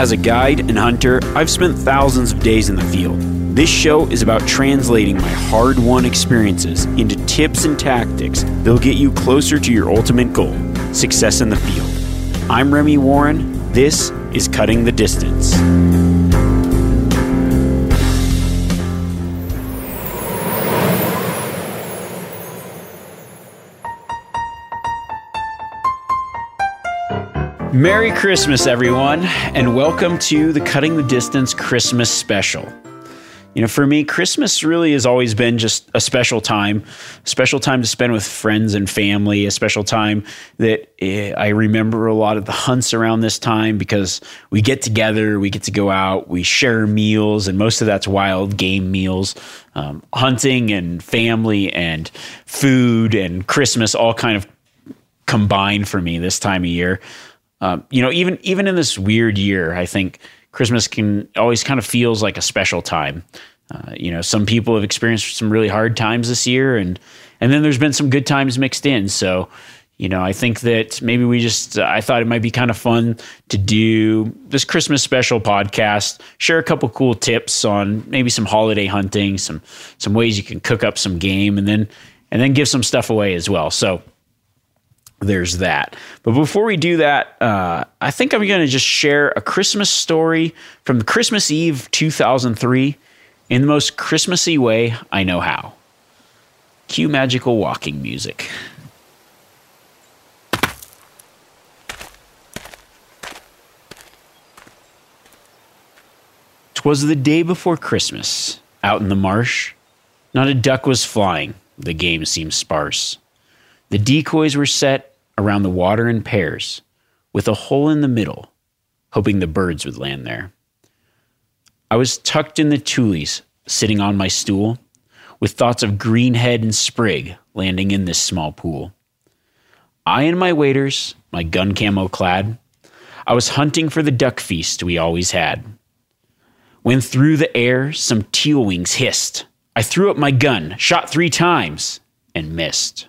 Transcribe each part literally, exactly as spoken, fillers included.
As a guide and hunter, I've spent thousands of days in the field. This show is about translating my hard-won experiences into tips and tactics that'll get you closer to your ultimate goal, success in the field. I'm Remy Warren. This is Cutting the Distance. Merry Christmas, everyone, and welcome to the Cutting the Distance Christmas special. You know, for me, Christmas really has always been just a special time, a special time to spend with friends and family, a special time that eh, I remember a lot of the hunts around this time because we get together, we get to go out, we share meals, and most of that's wild game meals, um, hunting and family and food and Christmas all kind of combined for me this time of year. Um, you know, even even in this weird year, I think Christmas can always kind of feels like a special time. Uh, you know, some people have experienced some really hard times this year, and and then there's been some good times mixed in. So, you know, I think that maybe we just, uh, I thought it might be kind of fun to do this Christmas special podcast, share a couple cool tips on maybe some holiday hunting, some some ways you can cook up some game, and then and then give some stuff away as well. So there's that. But before we do that, uh, I think I'm going to just share a Christmas story from Christmas Eve two thousand three in the most Christmassy way I know how. Cue magical walking music. 'Twas the day before Christmas. Out in the marsh, not a duck was flying. The game seemed sparse. The decoys were set around the water in pairs, with a hole in the middle, hoping the birds would land there. I was tucked in the tules, sitting on my stool, with thoughts of greenhead and sprig landing in this small pool. I and my waders, my gun camo clad, I was hunting for the duck feast we always had. When through the air some teal wings hissed, I threw up my gun, shot three times, and missed.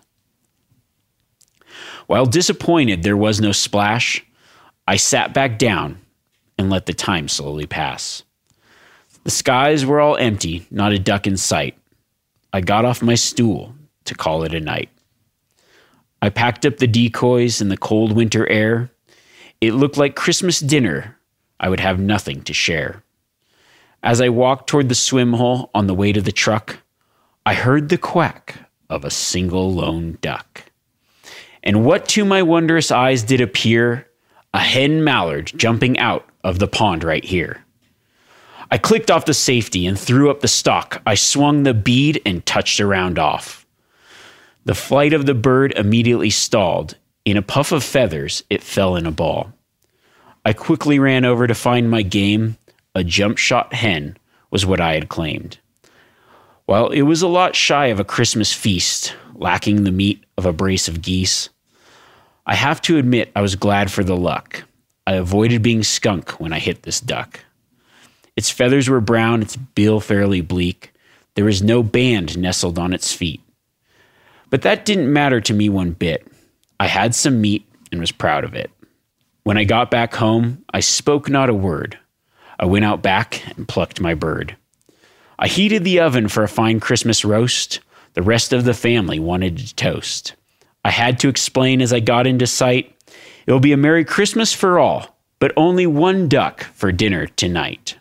While disappointed there was no splash, I sat back down and let the time slowly pass. The skies were all empty, not a duck in sight. I got off my stool to call it a night. I packed up the decoys in the cold winter air. It looked like Christmas dinner. I would have nothing to share. As I walked toward the swim hole on the way to the truck, I heard the quack of a single lone duck. And what to my wondrous eyes did appear? A hen mallard jumping out of the pond right here. I clicked off the safety and threw up the stock. I swung the bead and touched a round off. The flight of the bird immediately stalled. In a puff of feathers, it fell in a ball. I quickly ran over to find my game. A jump shot hen was what I had claimed. While it was a lot shy of a Christmas feast, lacking the meat of a brace of geese, I have to admit I was glad for the luck. I avoided being skunk when I hit this duck. Its feathers were brown, its bill fairly bleak. There was no band nestled on its feet. But that didn't matter to me one bit. I had some meat and was proud of it. When I got back home, I spoke not a word. I went out back and plucked my bird. I heated the oven for a fine Christmas roast. The rest of the family wanted to toast. I had to explain as I got into sight, it will be a Merry Christmas for all, but only one duck for dinner tonight.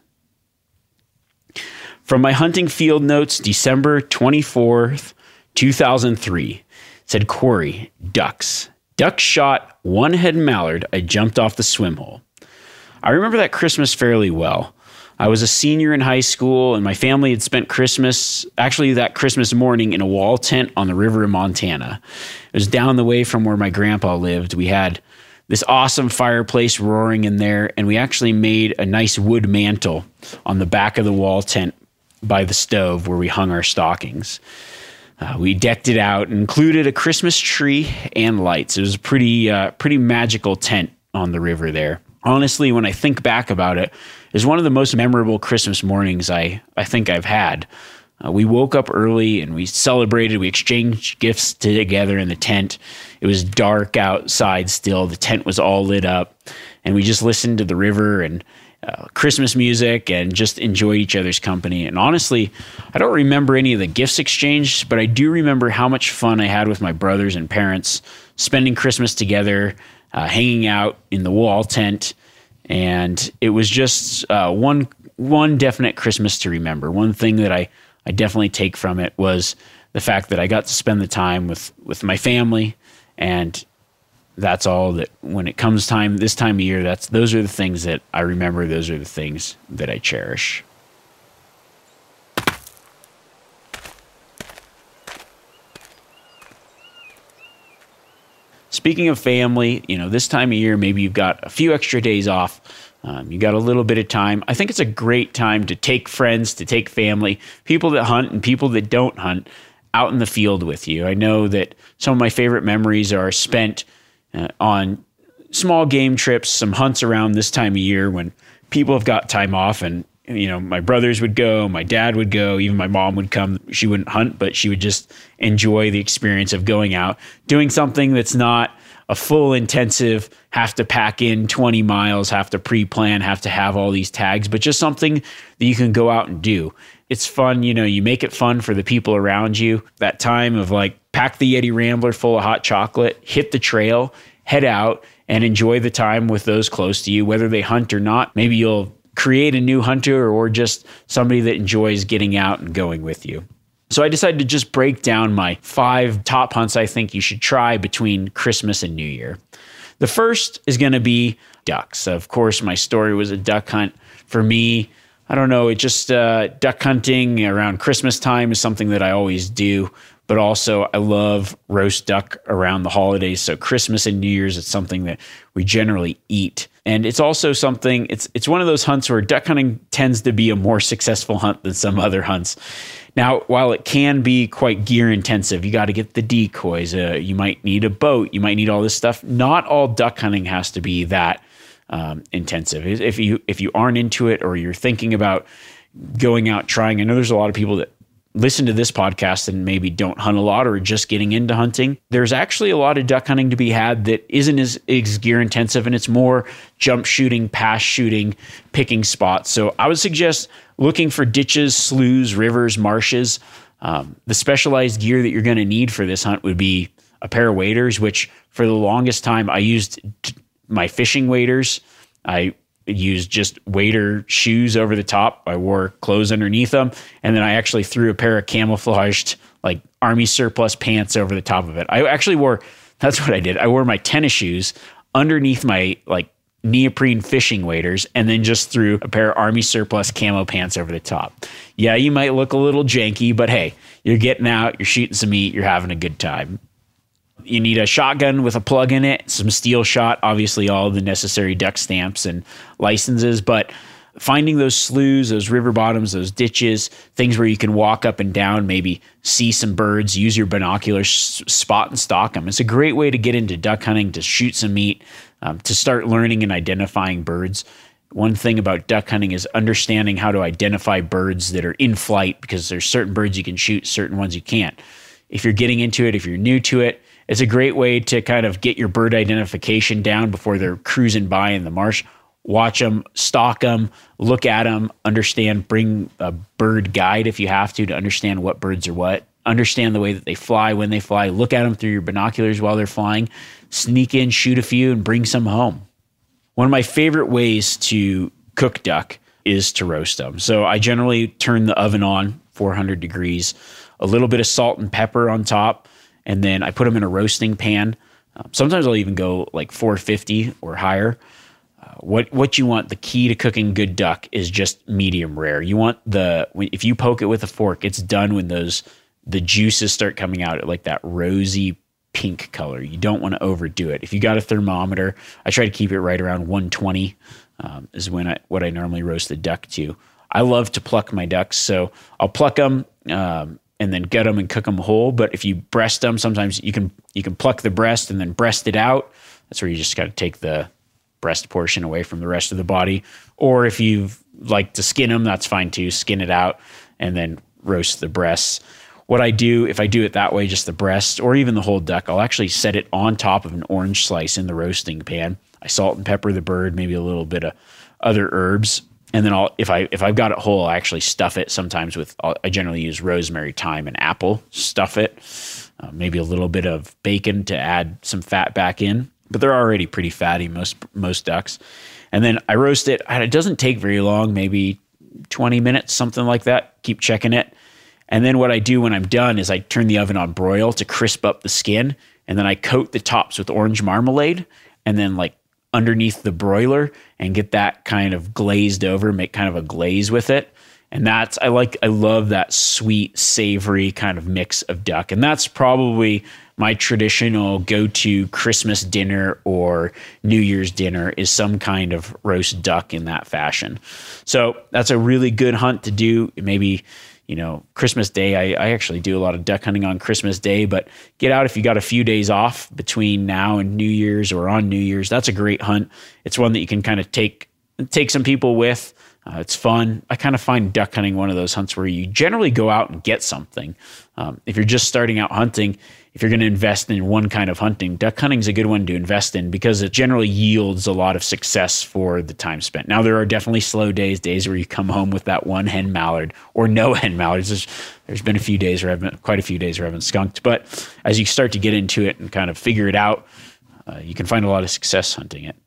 From my hunting field notes, December twenty-fourth, two thousand three, said Corey, ducks. Duck shot, one head mallard, I jumped off the swim hole. I remember that Christmas fairly well. I was a senior in high school, and my family had spent Christmas, actually that Christmas morning, in a wall tent on the river in Montana. It was down the way from where my grandpa lived. We had this awesome fireplace roaring in there, and we actually made a nice wood mantle on the back of the wall tent by the stove where we hung our stockings. Uh, we decked it out, included a Christmas tree and lights. It was a pretty, uh, pretty magical tent on the river there. Honestly, when I think back about it, it's one of the most memorable Christmas mornings I, I think I've had. Uh, we woke up early and we celebrated. We exchanged gifts together in the tent. It was dark outside still. The tent was all lit up. And we just listened to the river and uh, Christmas music and just enjoyed each other's company. And honestly, I don't remember any of the gifts exchanged, but I do remember how much fun I had with my brothers and parents spending Christmas together, uh, hanging out in the wall tent. And it was just uh, one one definite Christmas to remember. One thing that I, I definitely take from it was the fact that I got to spend the time with, with my family, and that's all that when it comes time, this time of year, that's, those are the things that I remember. Those are the things that I cherish. Speaking of family, you know, this time of year, maybe you've got a few extra days off. Um, you got a little bit of time. I think it's a great time to take friends, to take family, people that hunt and people that don't hunt out in the field with you. I know that some of my favorite memories are spent uh, on small game trips, some hunts around this time of year when people have got time off, and you know, my brothers would go, my dad would go, even my mom would come. She wouldn't hunt, but she would just enjoy the experience of going out, doing something that's not a full intensive, have to pack in twenty miles, have to pre-plan, have to have all these tags, but just something that you can go out and do. It's fun, you know, you make it fun for the people around you. That time of like, pack the Yeti Rambler full of hot chocolate, hit the trail, head out and enjoy the time with those close to you, whether they hunt or not. Maybe you'll create a new hunter or just somebody that enjoys getting out and going with you. So I decided to just break down my five top hunts I think you should try between Christmas and New Year. The first is going to be ducks. Of course, my story was a duck hunt. For me, I don't know, it just uh, duck hunting around Christmas time is something that I always do. But also I love roast duck around the holidays. So Christmas and New Year's, it's something that we generally eat. And it's also something, it's it's one of those hunts where duck hunting tends to be a more successful hunt than some other hunts. Now, while it can be quite gear intensive, you got to get the decoys, uh, you might need a boat, you might need all this stuff. Not all duck hunting has to be that um, intensive. If you if you aren't into it or you're thinking about going out trying, I know there's a lot of people that listen to this podcast and maybe don't hunt a lot or are just getting into hunting. There's actually a lot of duck hunting to be had that isn't as, as gear intensive, and it's more jump shooting, pass shooting, picking spots. So I would suggest looking for ditches, sloughs, rivers, marshes. Um, the specialized gear that you're going to need for this hunt would be a pair of waders, which for the longest time I used t- my fishing waders. I used just wader shoes over the top. I wore clothes underneath them. And then I actually threw a pair of camouflaged like army surplus pants over the top of it. I actually wore, that's what I did. I wore my tennis shoes underneath my like neoprene fishing waders and then just threw a pair of army surplus camo pants over the top. Yeah, you might look a little janky, but hey, you're getting out, you're shooting some meat, you're having a good time. You need a shotgun with a plug in it, some steel shot, obviously all the necessary duck stamps and licenses, but finding those sloughs, those river bottoms, those ditches, things where you can walk up and down, maybe see some birds, use your binoculars, spot and stalk them. It's a great way to get into duck hunting, to shoot some meat, um, to start learning and identifying birds. One thing about duck hunting is understanding how to identify birds that are in flight, because there's certain birds you can shoot, certain ones you can't. If you're getting into it, if you're new to it, it's a great way to kind of get your bird identification down before they're cruising by in the marsh. Watch them, stalk them, look at them, understand, bring a bird guide if you have to, to understand what birds are what. Understand the way that they fly, when they fly. Look at them through your binoculars while they're flying. Sneak in, shoot a few, and bring some home. One of my favorite ways to cook duck is to roast them. So I generally turn the oven on, four hundred degrees, a little bit of salt and pepper on top, and then I put them in a roasting pan. Um, sometimes I'll even go like four fifty or higher. Uh, what what you want, the key to cooking good duck is just medium rare. You want the, if you poke it with a fork, it's done when those the juices start coming out at like that rosy pink color. You don't want to overdo it. If you got a thermometer, I try to keep it right around one twenty um, is when I what I normally roast the duck to. I love to pluck my ducks, so I'll pluck them um, and then gut them and cook them whole. But if you breast them, sometimes you can you can pluck the breast and then breast it out. That's where you just got to take the breast portion away from the rest of the body. Or if you like to skin them, that's fine too. Skin it out and then roast the breasts. What I do, if I do it that way, just the breast or even the whole duck, I'll actually set it on top of an orange slice in the roasting pan. I salt and pepper the bird, maybe a little bit of other herbs. And then I'll, if I, if I've got it whole, I actually stuff it sometimes with, I'll, I generally use rosemary, thyme, and apple, stuff it, uh, maybe a little bit of bacon to add some fat back in, but they're already pretty fatty, most, most ducks. And then I roast it. And it doesn't take very long, maybe twenty minutes, something like that. Keep checking it. And then what I do when I'm done is I turn the oven on broil to crisp up the skin. And then I coat the tops with orange marmalade and then like underneath the broiler and get that kind of glazed over, make kind of a glaze with it. And that's, I like, I love that sweet, savory kind of mix of duck. And that's probably my traditional go-to Christmas dinner or New Year's dinner is some kind of roast duck in that fashion. So that's a really good hunt to do. Maybe, you know, Christmas Day, I, I actually do a lot of duck hunting on Christmas Day, but get out if you got a few days off between now and New Year's or on New Year's. That's a great hunt. It's one that you can kind of take, take some people with. Uh, it's fun. I kind of find duck hunting one of those hunts where you generally go out and get something. Um, if you're just starting out hunting, if you're going to invest in one kind of hunting, duck hunting is a good one to invest in because it generally yields a lot of success for the time spent. Now, there are definitely slow days, days where you come home with that one hen mallard or no hen mallards. There's, there's been a few days where I've been, quite a few days where I've been skunked. But as you start to get into it and kind of figure it out, uh, you can find a lot of success hunting it.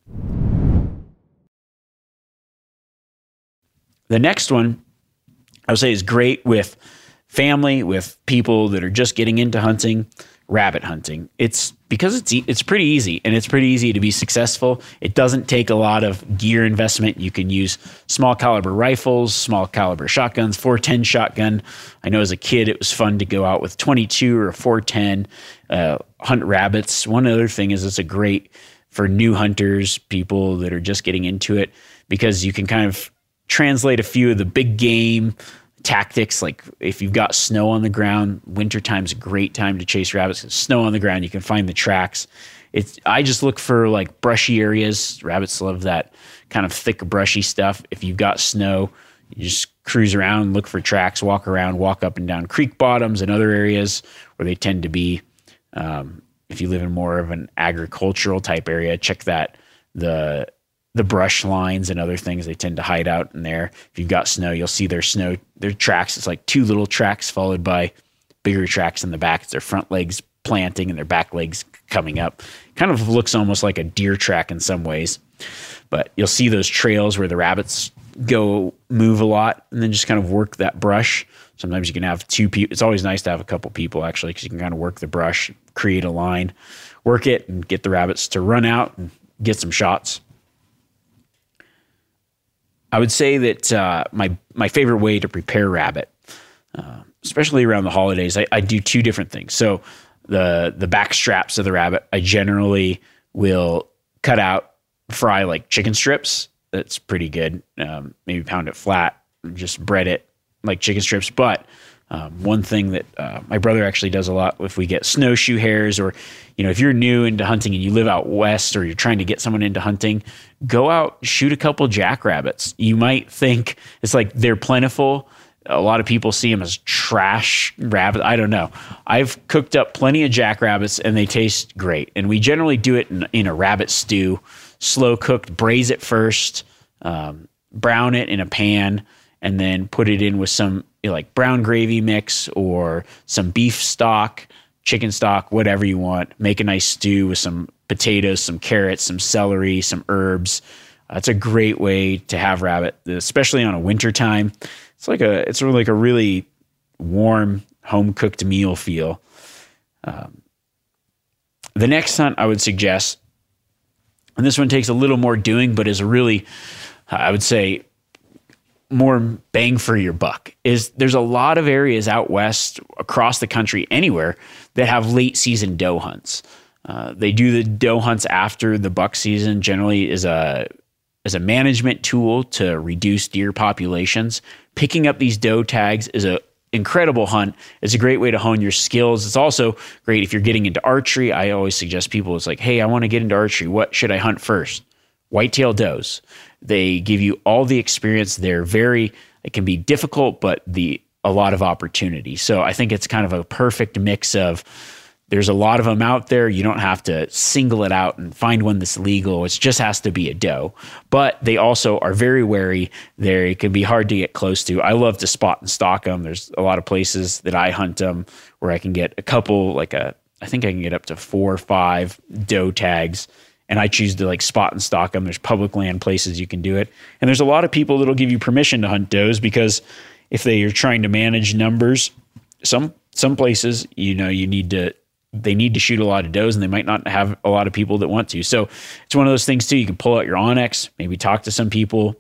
The next one I would say is great with family, with people that are just getting into hunting, rabbit hunting. It's because it's e- it's pretty easy and it's pretty easy to be successful. It doesn't take a lot of gear investment. You can use small caliber rifles, small caliber shotguns, four ten shotgun. I know as a kid it was fun to go out with twenty-two or four ten, uh, hunt rabbits. One other thing is it's a great for new hunters, people that are just getting into it, because you can kind of translate a few of the big game tactics. Like if you've got snow on the ground, wintertime's a great time to chase rabbits. Snow on the ground, you can find the tracks. It's I just look for like brushy areas. Rabbits love that kind of thick, brushy stuff. If you've got snow, you just cruise around, look for tracks, walk around, walk up and down creek bottoms and other areas where they tend to be. Um, if you live in more of an agricultural type area, check that the the brush lines and other things, they tend to hide out in there. If you've got snow, you'll see their snow, their tracks. It's like two little tracks followed by bigger tracks in the back. It's their front legs planting and their back legs coming up. Kind of looks almost like a deer track in some ways, but you'll see those trails where the rabbits go move a lot and then just kind of work that brush. Sometimes you can have two people. It's always nice to have a couple people actually, because you can kind of work the brush, create a line, work it and get the rabbits to run out and get some shots. I would say that uh, my my favorite way to prepare rabbit, uh, especially around the holidays, I, I do two different things. So the the back straps of the rabbit, I generally will cut out, fry like chicken strips. That's pretty good. Um, maybe pound it flat, just bread it like chicken strips. But um, one thing that uh, my brother actually does a lot, if we get snowshoe hares, or you know, if you're new into hunting and you live out west, or you're trying to get someone into hunting, go out, shoot a couple jackrabbits. You might think it's like they're plentiful. A lot of people see them as trash rabbit. I don't know. I've cooked up plenty of jackrabbits and they taste great. And we generally do it in, in a rabbit stew, slow cooked, braise it first, um, brown it in a pan, and then put it in with some you know, like brown gravy mix or some beef stock, chicken stock, whatever you want. Make a nice stew with some potatoes, some carrots, some celery, some herbs. Uh, it's a great way to have rabbit, especially on a winter time. It's like a, it's sort of like a really warm, home cooked meal feel. Um, the next hunt I would suggest, and this one takes a little more doing, but is a really, I would say, more bang for your buck, is there's a lot of areas out west across the country, anywhere, that have late season doe hunts. Uh, they do the doe hunts after the buck season, generally is a as a management tool to reduce deer populations. Picking up these doe tags is a incredible hunt. It's a great way to hone your skills. It's also great if you're getting into archery. I always suggest people, it's like, hey, I want to get into archery. What should I hunt first? Whitetail does. They give you all the experience. They're very, it can be difficult, but the a lot of opportunity. So I think it's kind of a perfect mix of There's a lot of them out there. You don't have to single it out and find one that's legal. It just has to be a doe. But they also are very wary. They can be hard to get close to. I love to spot and stalk them. There's a lot of places that I hunt them where I can get a couple, like a, I think I can get up to four or five doe tags, and I choose to like spot and stalk them. There's public land places you can do it. And there's a lot of people that'll give you permission to hunt does, because if they are trying to manage numbers, some some places, you know, you need to, they need to shoot a lot of does, and they might not have a lot of people that want to. So it's one of those things too. You can pull out your onX, maybe talk to some people,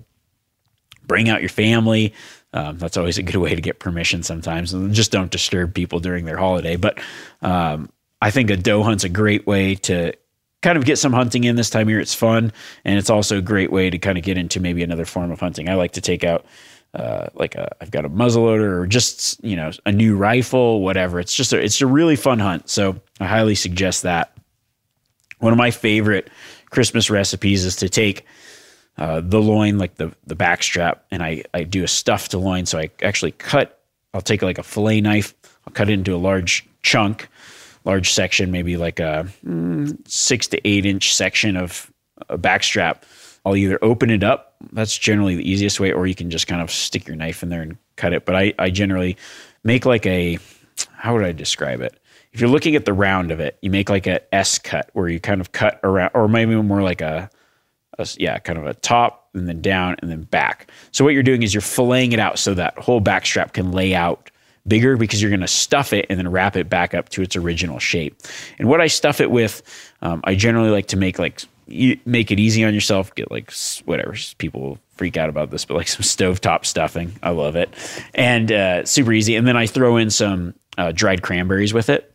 bring out your family. Um, that's always a good way to get permission sometimes. And just don't disturb people during their holiday. But um, I think a doe hunt's a great way to kind of get some hunting in this time of year. It's fun. And it's also a great way to kind of get into maybe another form of hunting. I like to take out Uh, like a, I've got a muzzleloader or just, you know, a new rifle, whatever. It's just, a, it's a really fun hunt. So I highly suggest that. One of my favorite Christmas recipes is to take uh, the loin, like the, the back strap, and I, I do a stuffed loin. So I actually cut, I'll take like a fillet knife, I'll cut it into a large chunk, large section, maybe like a mm, six to eight inch section of a back strap. I'll either open it up. That's generally the easiest way, or you can just kind of stick your knife in there and cut it. But I, I generally make like a, how would I describe it? If you're looking at the round of it, you make like a S cut where you kind of cut around, or maybe more like a, a yeah, kind of a top and then down and then back. So what you're doing is you're filleting it out so that whole back strap can lay out bigger, because you're going to stuff it and then wrap it back up to its original shape. And what I stuff it with, um, I generally like to make like, you make it easy on yourself, get like whatever, people freak out about this, but like some stovetop stuffing. I love it. And uh, super easy. And then I throw in some uh, dried cranberries with it.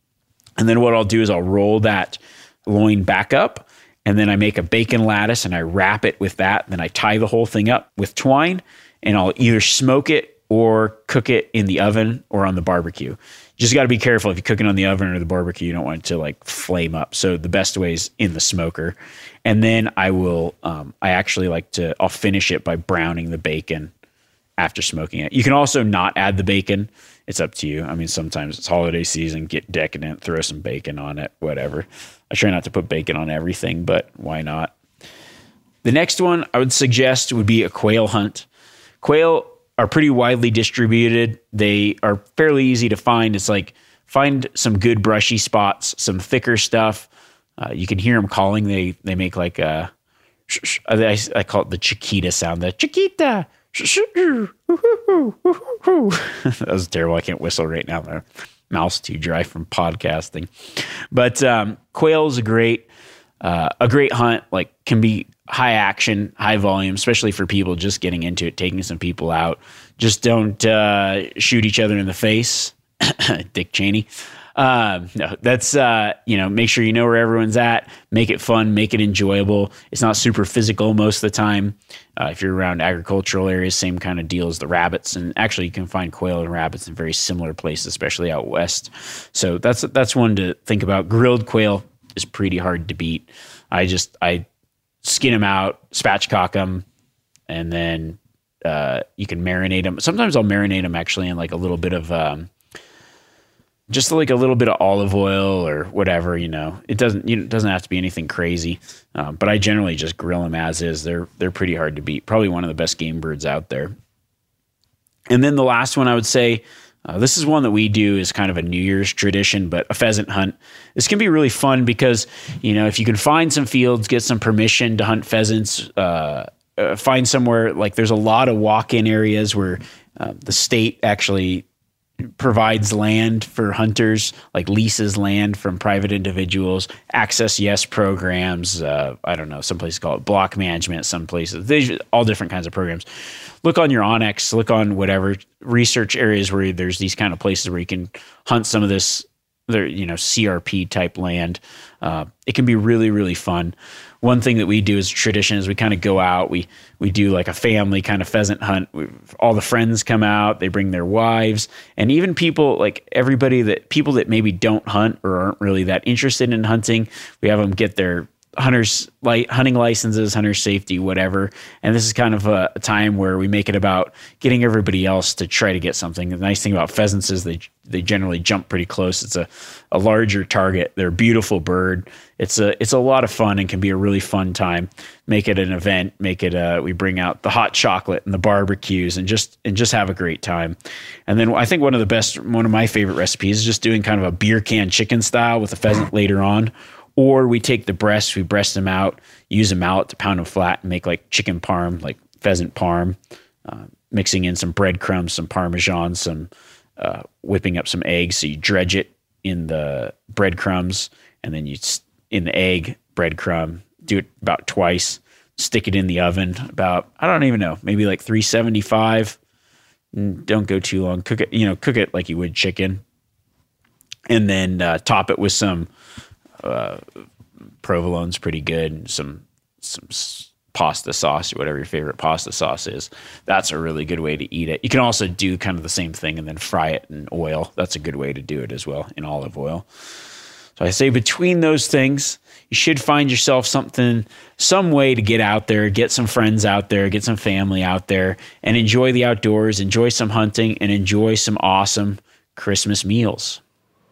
And then what I'll do is I'll roll that loin back up, and then I make a bacon lattice and I wrap it with that. Then I tie the whole thing up with twine, and I'll either smoke it or cook it in the oven or on the barbecue. You just got to be careful. If you cook it on the oven or the barbecue, you don't want it to like flame up. So the best way is in the smoker. And then I will, um, I actually like to, I'll finish it by browning the bacon after smoking it. You can also not add the bacon. It's up to you. I mean, sometimes it's holiday season, get decadent, throw some bacon on it, whatever. I try not to put bacon on everything, but why not? The next one I would suggest would be a quail hunt. Quail are pretty widely distributed. They are fairly easy to find. It's like find some good brushy spots, some thicker stuff. Uh, you can hear them calling. They they make like a, I, I call it the Chiquita sound, the Chiquita. That was terrible. I can't whistle right now. My mouth's too dry from podcasting. But um, quail is a great, uh, a great hunt. Like can be high action, high volume, especially for people just getting into it, taking some people out. Just don't uh, shoot each other in the face. Dick Cheney. Uh, no, that's, uh, you know, make sure you know where everyone's at, make it fun, make it enjoyable. It's not super physical most of the time. Uh, if you're around agricultural areas, same kind of deal as the rabbits. And actually you can find quail and rabbits in very similar places, especially out west. So that's, that's one to think about. Grilled quail is pretty hard to beat. I just, I, skin them out, spatchcock them, and then uh, you can marinate them. Sometimes I'll marinate them actually in like a little bit of, um, just like a little bit of olive oil or whatever, you know. It doesn't, you know, it doesn't have to be anything crazy, um, but I generally just grill them as is. They're they're pretty hard to beat. Probably one of the best game birds out there. And then the last one I would say, Uh, this is one that we do as kind of a New Year's tradition, but a pheasant hunt. This can be really fun because, you know, if you can find some fields, get some permission to hunt pheasants, uh, uh, find somewhere, like there's a lot of walk-in areas where uh, the state actually provides land for hunters, like leases land from private individuals, Access Yes programs. Uh, I don't know, some places call it block management, some places, they, all different kinds of programs. Look on your onX, look on whatever research areas where there's these kind of places where you can hunt some of this, you know, C R P type land. Uh, it can be really, really fun. One thing that we do as a tradition is we kind of go out, we we do like a family kind of pheasant hunt. We, all the friends come out, they bring their wives, and even people, like everybody that, people that maybe don't hunt or aren't really that interested in hunting, we have them get their hunters like hunting licenses, hunter safety, whatever. And this is kind of a, a time where we make it about getting everybody else to try to get something. The nice thing about pheasants is they they generally jump pretty close. It's a, a larger target. They're a beautiful bird. It's a it's a lot of fun and can be a really fun time. Make it an event. Make it a, we bring out the hot chocolate and the barbecues and just and just have a great time. And then I think one of the best, one of my favorite recipes is just doing kind of a beer can chicken style with a pheasant later on. Or we take the breasts, we breast them out, use a mallet to pound them flat and make like chicken parm, like pheasant parm, uh, mixing in some breadcrumbs, some Parmesan, some uh, whipping up some eggs. So you dredge it in the breadcrumbs and then you in the egg, breadcrumb, do it about twice, stick it in the oven about, I don't even know, maybe like three seventy-five. Don't go too long. Cook it, you know, cook it like you would chicken. And then uh, top it with some Uh, provolone's pretty good. Some some pasta sauce, or whatever your favorite pasta sauce is. That's a really good way to eat it. You can also do kind of the same thing and then fry it in oil. That's a good way to do it as well, in olive oil. So I say between those things, you should find yourself something, some way to get out there, get some friends out there, get some family out there, and enjoy the outdoors, enjoy some hunting, and enjoy some awesome Christmas meals.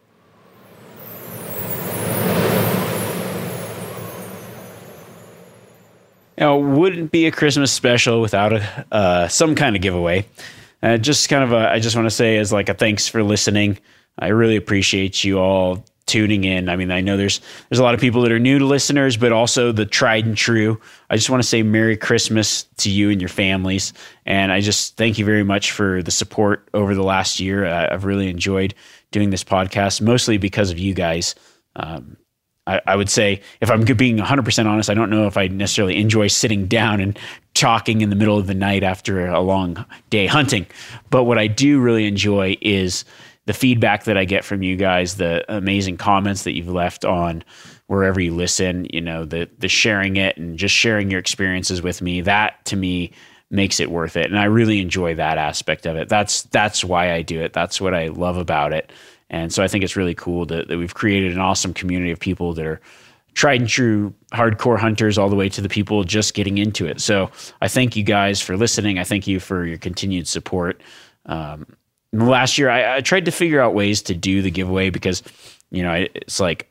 Now, it wouldn't be a Christmas special without a, uh, some kind of giveaway. Uh, just kind of a, I just want to say as like a thanks for listening. I really appreciate you all tuning in. I mean, I know there's there's a lot of people that are new to listeners, but also the tried and true. I just want to say Merry Christmas to you and your families. And I just thank you very much for the support over the last year. I, I've really enjoyed doing this podcast, mostly because of you guys. Um, I, I would say, if I'm being one hundred percent honest, I don't know if I necessarily enjoy sitting down and talking in the middle of the night after a long day hunting. But what I do really enjoy is the feedback that I get from you guys, the amazing comments that you've left on wherever you listen, you know, the the sharing it and just sharing your experiences with me. That to me makes it worth it. And I really enjoy that aspect of it. That's that's why I do it. That's what I love about it. And so I think it's really cool that, that we've created an awesome community of people that are tried and true hardcore hunters all the way to the people just getting into it. So I thank you guys for listening. I thank you for your continued support. Um, last year, I, I tried to figure out ways to do the giveaway because, you know, it's like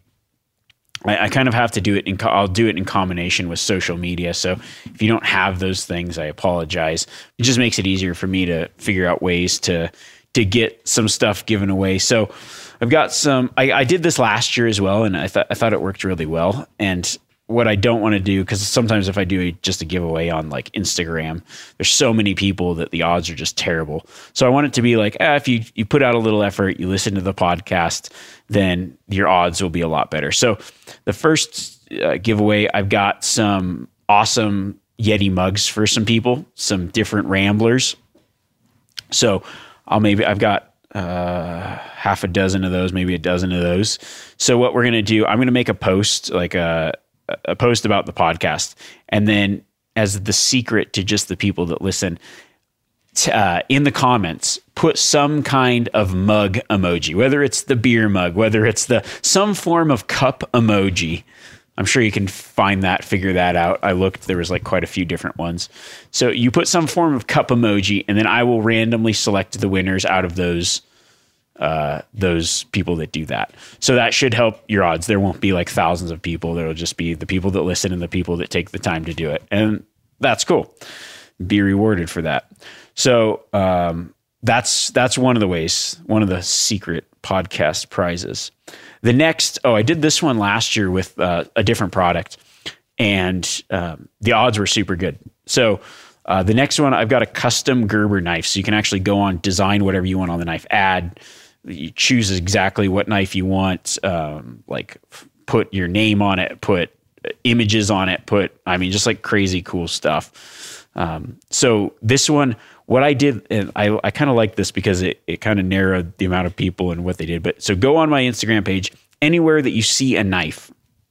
I, I kind of have to do it in, I'll do it in combination with social media. So if you don't have those things, I apologize. It just makes it easier for me to figure out ways to to get some stuff given away. So I've got some, I, I did this last year as well. And I thought, I thought it worked really well. And what I don't want to do, because sometimes if I do a, just a giveaway on like Instagram, there's so many people that the odds are just terrible. So I want it to be like, eh, if you, you put out a little effort, you listen to the podcast, then your odds will be a lot better. So the first uh, giveaway, I've got some awesome Yeti mugs for some people, some different ramblers. So I'll maybe I've got uh, half a dozen of those, maybe a dozen of those. So what we're going to do, I'm going to make a post, like a, a post about the podcast. And then as the secret to just the people that listen, t- uh, in the comments, put some kind of mug emoji, whether it's the beer mug, whether it's the some form of cup emoji. I'm sure you can find that, figure that out. I looked, there was like quite a few different ones. So you put some form of cup emoji, and then I will randomly select the winners out of those uh, those people that do that. So that should help your odds. There won't be like thousands of people. There will just be the people that listen and the people that take the time to do it. And that's cool. Be rewarded for that. So um, that's that's one of the ways, one of the secret podcast prizes. The next, oh, I did this one last year with uh, a different product, and um, the odds were super good. So uh, the next one, I've got a custom Gerber knife. So you can actually go on, design whatever you want on the knife, add, you choose exactly what knife you want, um, like put your name on it, put images on it, put, I mean, just like crazy cool stuff. Um, so this one, what I did, and I, I kind of like this because it, it kind of narrowed the amount of people and what they did. But so go on my Instagram page, anywhere that you see a knife,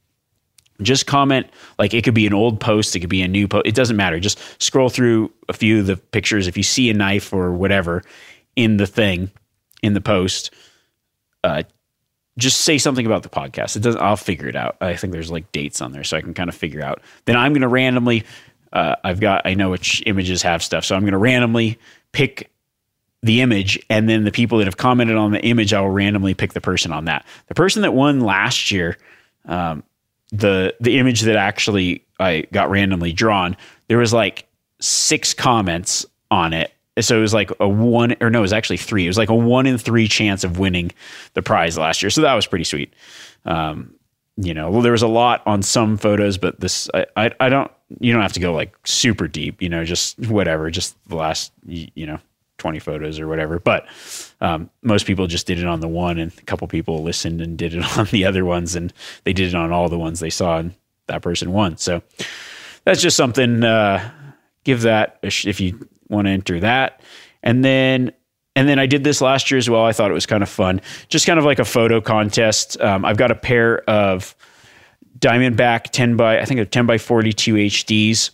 just comment. Like it could be an old post, it could be a new post. It doesn't matter. Just scroll through a few of the pictures. If you see a knife or whatever in the thing, in the post, uh, just say something about the podcast. It doesn't, I'll figure it out. I think there's like dates on there so I can kind of figure out. Then I'm going to randomly, uh, I've got, I know which images have stuff. So I'm going to randomly pick the image, and then the people that have commented on the image, I will randomly pick the person on that. The person that won last year, um, the, the image that actually I got randomly drawn, there was like six comments on it. So it was like a one, or no, it was actually three. It was like a one in three chance of winning the prize last year. So that was pretty sweet. Um, you know, well, there was a lot on some photos, but this, I, I, I don't, you don't have to go like super deep, you know, just whatever, just the last, you know, twenty photos or whatever. But um, most people just did it on the one, and a couple people listened and did it on the other ones, and they did it on all the ones they saw, and that person won. So that's just something, uh, give that a sh- if you want to enter that. And then, and then I did this last year as well. I thought it was kind of fun, just kind of like a photo contest. Um, I've got a pair of Diamondback ten by, I think they're ten by forty-two H Ds,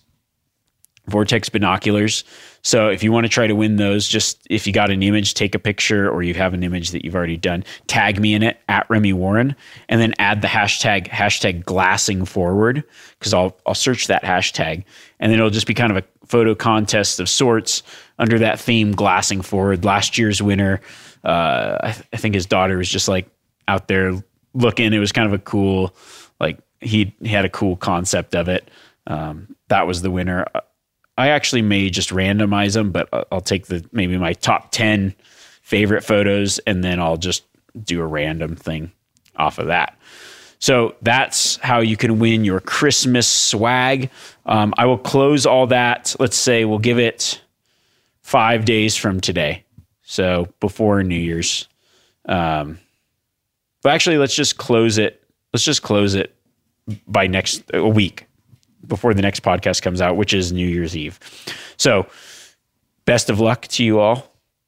Vortex binoculars. So if you want to try to win those, just if you got an image, take a picture, or you have an image that you've already done, tag me in it at Remy Warren, and then add the hashtag hashtag glassing forward, because I'll I'll search that hashtag, and then it'll just be kind of a photo contest of sorts under that theme, glassing forward. Last year's winner, uh, I, th- I think his daughter was just like out there looking. It was kind of a cool, like he, he had a cool concept of it. Um, that was the winner. I actually may just randomize them, but I'll take the maybe my top ten favorite photos, and then I'll just do a random thing off of that. So that's how you can win your Christmas swag. Um, I will close all that. Let's say we'll give it five days from today. So before New Year's. Um, but actually, let's just close it. Let's just close it by next a week before the next podcast comes out, which is New Year's Eve. So best of luck to you all.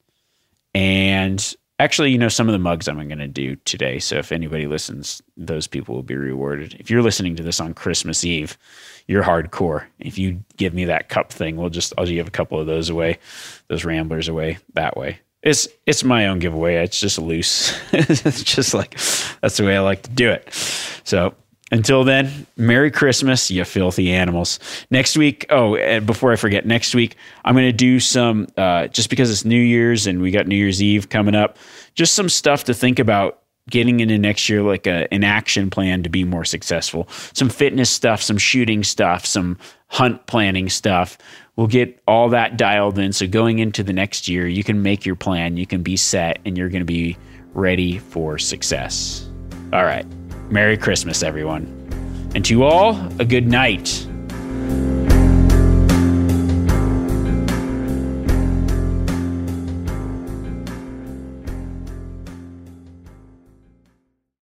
And actually, you know, some of the mugs I'm going to do today. So if anybody listens, those people will be rewarded. If you're listening to this on Christmas Eve, you're hardcore. If you give me that cup thing, we'll just, I'll give a couple of those away, those Ramblers away that way. It's, it's my own giveaway. It's just loose. It's just like, that's the way I like to do it. So until then, Merry Christmas, you filthy animals. Next week, oh, and before I forget, next week, I'm going to do some, uh, just because it's New Year's and we got New Year's Eve coming up, just some stuff to think about getting into next year, like a, an action plan to be more successful. Some fitness stuff, some shooting stuff, some hunt planning stuff. We'll get all that dialed in. So going into the next year, you can make your plan, you can be set, and you're going to be ready for success. All right. Merry Christmas, everyone. And to all, a good night.